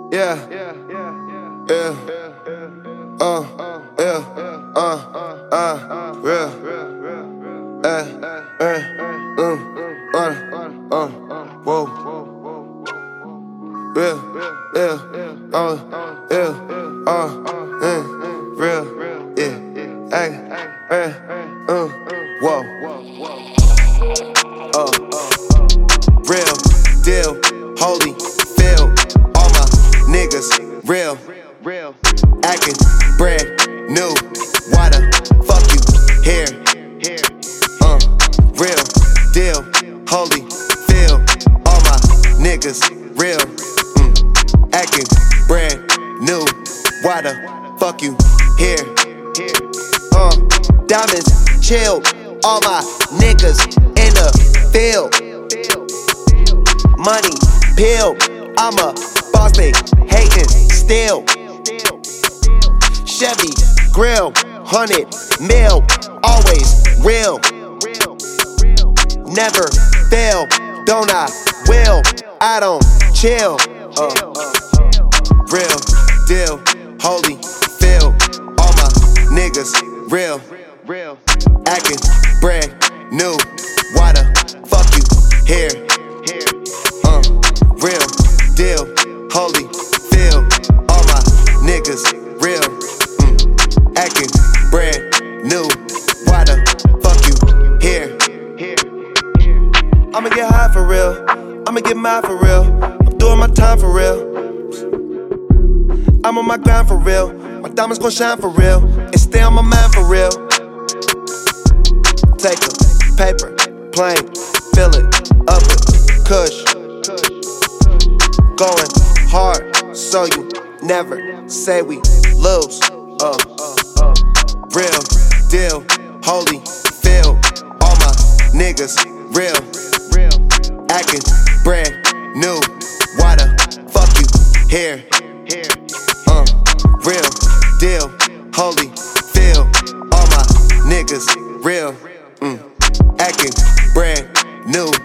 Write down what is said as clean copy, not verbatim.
Yeah, yeah, yeah, real, whoa, real, real, whoa, real deal, holy feel, all my niggas real, acting brand new. Why the fuck you here? Real deal, holy feel, all my niggas real, acting brand new. Why the fuck you here? Diamonds chill, all my niggas in the field. Money pill, I'm a boss, they hatin' still. Chevy grill, 100 mil, always real. Never fail, don't I will, I don't chill. Real deal, holy feel, all my niggas real, acting brand new. Why the fuck you here? Real deal, holy feel, all my niggas real, acting brand new. Why the fuck you here? I'ma get high for real, I'ma get mad for real, I'm doing my time for real, I'm on my grind for real, my diamonds gon' shine for real, and stay on my mind for real. Take a paper, plane, fill it up with kush. Going hard, so you never say we lose. Real deal, holy feel, all my niggas real, acting brand new. Why the fuck you here? Real deal, holy feel, all my niggas real, acting brand new.